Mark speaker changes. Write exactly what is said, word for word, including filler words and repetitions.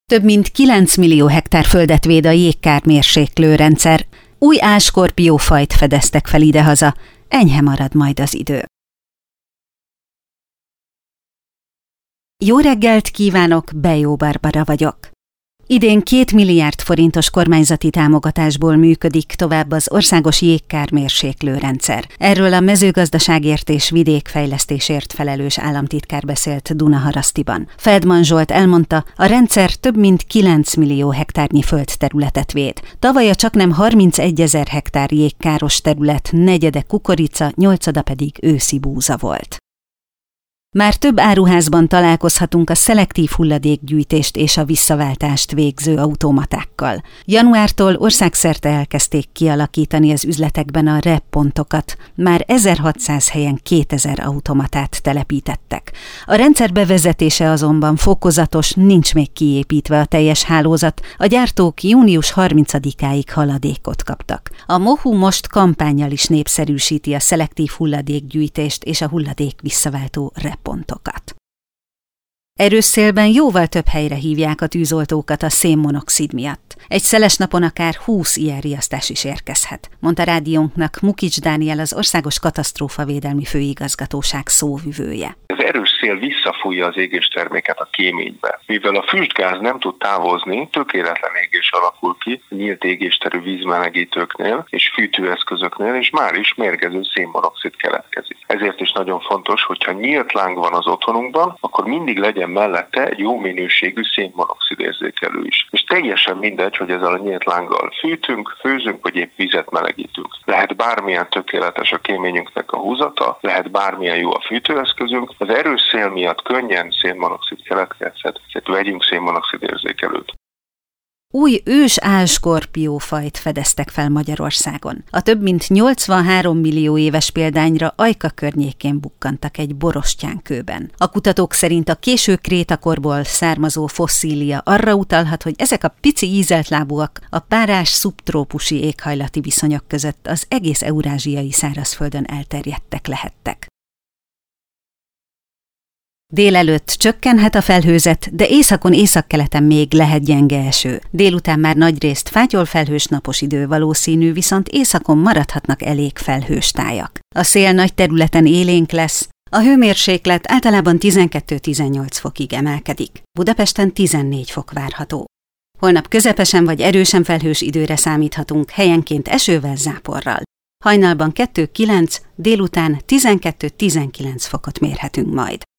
Speaker 1: Több mint kilenc millió hektár földet véd a jégkármérséklő rendszer. Új áskorpiófajt fedeztek fel idehaza, enyhe marad majd az idő. Jó reggelt kívánok, Bejó Barbara vagyok. Idén két milliárd forintos kormányzati támogatásból működik tovább az országos jégkármérséklő rendszer. Erről a mezőgazdaságért és vidékfejlesztésért felelős államtitkár beszélt Dunaharasztiban. Feldman Zsolt elmondta, a rendszer több mint kilenc millió hektárnyi földterületet véd. Tavaly a csaknem harmincegyezer hektár jégkáros terület negyede kukorica, nyolcada pedig őszi búza volt. Már több áruházban találkozhatunk a szelektív hulladékgyűjtést és a visszaváltást végző automatákkal. Januártól országszerte elkezdték kialakítani az üzletekben a rep-pontokat. Már ezerhatszáz helyen kétezer automatát telepítettek. A rendszer bevezetése azonban fokozatos, nincs még kiépítve a teljes hálózat, a gyártók június harmincadikáig haladékot kaptak. A MOHU most kampánnyal is népszerűsíti a szelektív hulladékgyűjtést és a hulladék visszaváltó rep pontokat. Erős szélben jóval több helyre hívják a tűzoltókat a szénmonoxid miatt. Egy szeles napon akár húsz ilyen riasztás is érkezhet, mondta rádiónknak Mukics Dániel, az Országos Katasztrófavédelmi Főigazgatóság szóvivője.
Speaker 2: Az erős szél visszafújja az égésterméket a kéménybe. Mivel a füstgáz nem tud távozni, tökéletlen égés alakul ki nyílt égésterű vízmelegítőknél és fűtőeszközöknél, és már is mérgező szénmonoxid keletkezik. Ezért is nagyon fontos, hogyha nyílt láng van az otthonunkban, akkor mindig legyen mellette egy jó minőségű szénmonoxid érzékelő is. És teljesen mindegy, hogy ezzel a nyílt lánggal fűtünk, főzünk, vagy épp vizet melegítünk. Lehet bármilyen tökéletes a kéményünknek a húzata, lehet bármilyen jó a fűtőeszközünk, az erős szél miatt könnyen szénmonoxid keletkezhet, tehát vegyünk szénmonoxid érzékelőt.
Speaker 1: Új ős álskorpiófajt fedeztek fel Magyarországon. A több mint nyolcvanhárom millió éves példányra Ajka környékén bukkantak egy borostyánkőben. A kutatók szerint a késő krétakorból származó fosszília arra utalhat, hogy ezek a pici ízeltlábúak a párás szubtrópusi éghajlati viszonyok között az egész eurázsiai szárazföldön elterjedtek lehettek. Délelőtt csökkenhet a felhőzet, de északon északkeleten még lehet gyenge eső. Délután már nagyrészt fátyolfelhős napos idő valószínű, viszont északon maradhatnak elég felhős tájak. A szél nagy területen élénk lesz, a hőmérséklet általában tizenkettő-tizennyolc fokig emelkedik. Budapesten tizennégy fok várható. Holnap közepesen vagy erősen felhős időre számíthatunk, helyenként esővel, záporral. Hajnalban kettő-kilenc, délután tizenkettő-tizenkilenc fokot mérhetünk majd.